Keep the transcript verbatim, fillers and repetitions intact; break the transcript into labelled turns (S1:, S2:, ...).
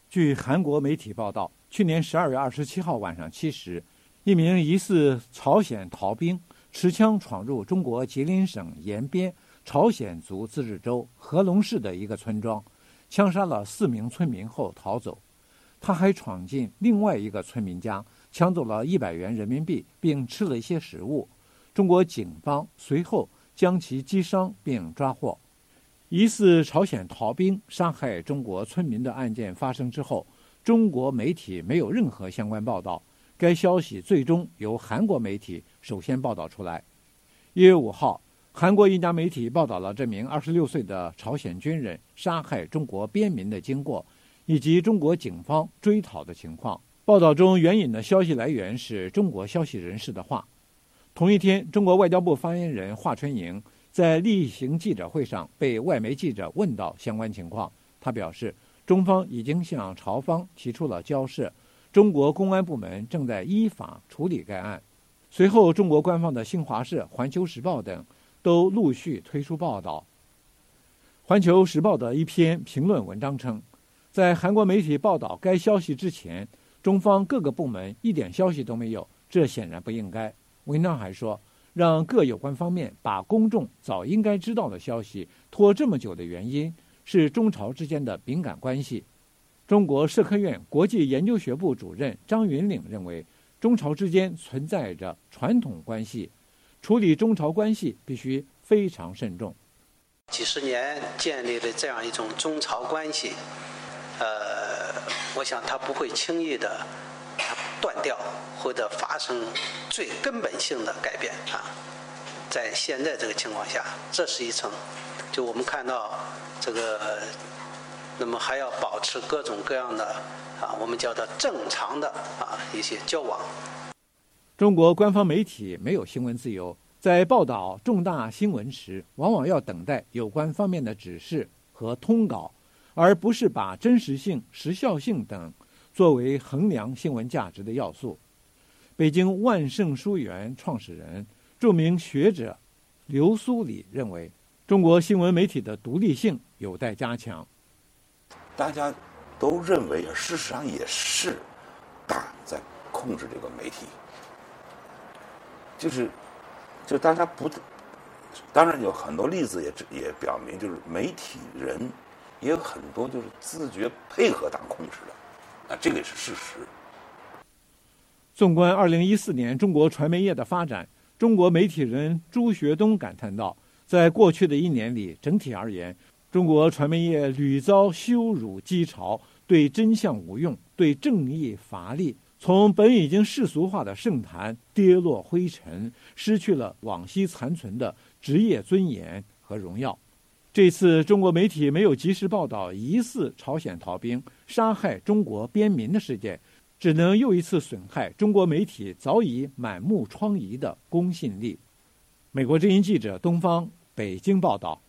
S1: 据韩国媒体报道，去年十二月二十七号晚上七时，一名疑似朝鲜逃兵持枪闯入中国吉林省延边朝鲜族自治州和龙市的一个村庄，枪杀了四名村民后逃走。他还闯进另外一个村民家，抢走了一百元人民币，并吃了一些食物。中国警方随后将其击伤并抓获。疑似朝鲜逃兵杀害中国村民的案件发生之后，中国媒体没有任何相关报道。该消息最终由韩国媒体首先报道出来。一月五号，韩国一家媒体报道了这名二十六岁的朝鲜军人杀害中国边民的经过，以及中国警方追讨的情况。报道中援引的消息来源是中国消息人士的话。同一天，中国外交部发言人华春莹在例行记者会上被外媒记者问到相关情况，他表示，中方已经向朝方提出了交涉，中国公安部门正在依法处理该案。随后，中国官方的新华社、环球时报等都陆续推出报道。环球时报的一篇评论文章称，在韩国媒体报道该消息之前，中方各个部门一点消息都没有，这显然不应该。文章还说，让各有关方面把公众早应该知道的消息拖这么久的原因是中朝之间的敏感关系。中国社科院国际研究学部主任张云岭认为，中朝之间存在着传统关系，处理中朝关系必须非常慎重。
S2: 几十年建立的这样一种中朝关系，呃，我想它不会轻易的断掉或者发生最根本性的改变啊。在现在这个情况下，这是一层，就我们看到这个，那么还要保持各种各样的啊，我们叫做正常的啊一些交往。
S1: 中国官方媒体没有新闻自由，在报道重大新闻时，往往要等待有关方面的指示和通稿，而不是把真实性、时效性等作为衡量新闻价值的要素。北京万盛书园创始人、著名学者刘苏里认为，中国新闻媒体的独立性有待加强。
S3: 大家都认为，事实上也是党在控制这个媒体，就是，就大家不，当然有很多例子也也表明，就是媒体人也有很多就是自觉配合党控制的，啊，这个也是事实。
S1: 纵观二零一四年中国传媒业的发展，中国媒体人朱学东感叹道，在过去的一年里，整体而言，中国传媒业屡遭羞辱讥嘲，对真相无用，对正义乏力，从本已经世俗化的圣坛跌落灰尘，失去了往昔残存的职业尊严和荣耀。这次中国媒体没有及时报道疑似朝鲜逃兵杀害中国边民的事件，只能又一次损害中国媒体早已满目疮痍的公信力。美国之音记者东方北京报道。